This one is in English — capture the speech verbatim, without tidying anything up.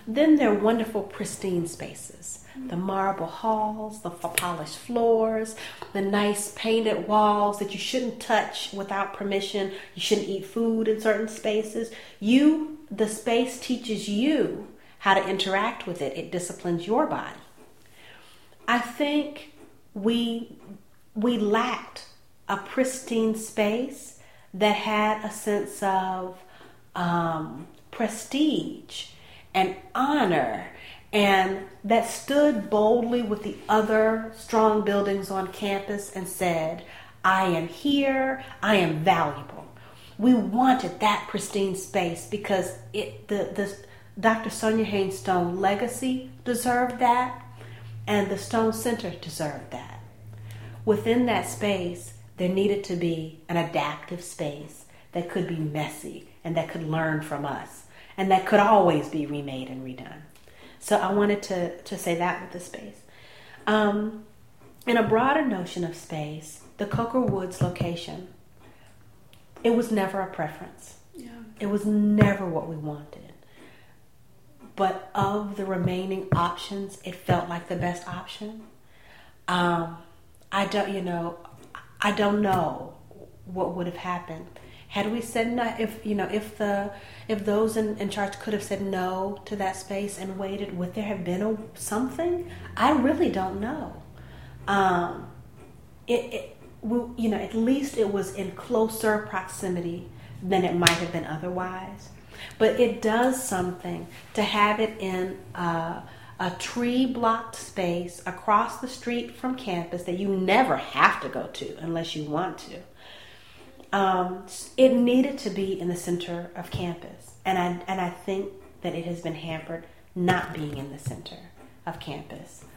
Then there are wonderful, pristine spaces. The marble halls, the polished floors, the nice painted walls that you shouldn't touch without permission. You shouldn't eat food in certain spaces. You, the space teaches you how to interact with it. It disciplines your body. I think we we lacked a pristine space that had a sense of um, prestige and honor, and that stood boldly with the other strong buildings on campus and said, I am here, I am valuable. We wanted that pristine space because it the, the Doctor Sonia Haynes Stone legacy deserved that, and the Stone Center deserved that. Within that space, there needed to be an adaptive space that could be messy and that could learn from us and that could always be remade and redone. So I wanted to, to say that with the space. Um, in a broader notion of space, the Coker Woods location, it was never a preference. Yeah. It was never what we wanted. But of the remaining options, it felt like the best option. Um, I don't, you know, I don't know what would have happened had we said no. If you know, if the if those in, in charge could have said no to that space and waited, would there have been a, something? I really don't know. Um, it, it we, you know, at least it was in closer proximity than it might have been otherwise. But it does something to have it in a, a tree-blocked space across the street from campus that you never have to go to unless you want to. Um, it needed to be in the center of campus. And I, and I think that it has been hampered not being in the center of campus.